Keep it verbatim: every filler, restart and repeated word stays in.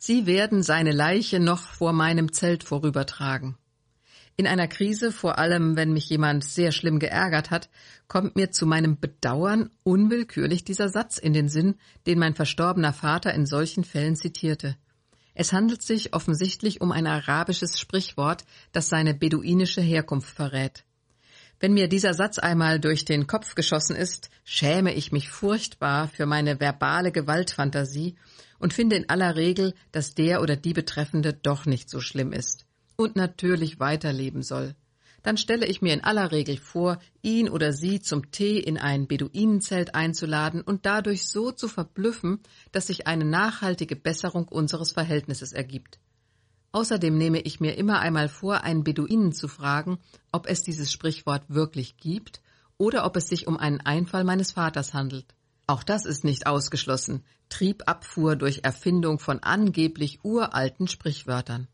Sie werden seine Leiche noch vor meinem Zelt vorübertragen. In einer Krise, vor allem wenn mich jemand sehr schlimm geärgert hat, kommt mir zu meinem Bedauern unwillkürlich dieser Satz in den Sinn, den mein verstorbener Vater in solchen Fällen zitierte. Es handelt sich offensichtlich um ein arabisches Sprichwort, das seine beduinische Herkunft verrät. Wenn mir dieser Satz einmal durch den Kopf geschossen ist, schäme ich mich furchtbar für meine verbale Gewaltfantasie und finde in aller Regel, dass der oder die Betreffende doch nicht so schlimm ist und natürlich weiterleben soll. Dann stelle ich mir in aller Regel vor, ihn oder sie zum Tee in ein Beduinenzelt einzuladen und dadurch so zu verblüffen, dass sich eine nachhaltige Besserung unseres Verhältnisses ergibt. Außerdem nehme ich mir immer einmal vor, einen Beduinen zu fragen, ob es dieses Sprichwort wirklich gibt oder ob es sich um einen Einfall meines Vaters handelt. Auch das ist nicht ausgeschlossen. Triebabfuhr durch Erfindung von angeblich uralten Sprichwörtern.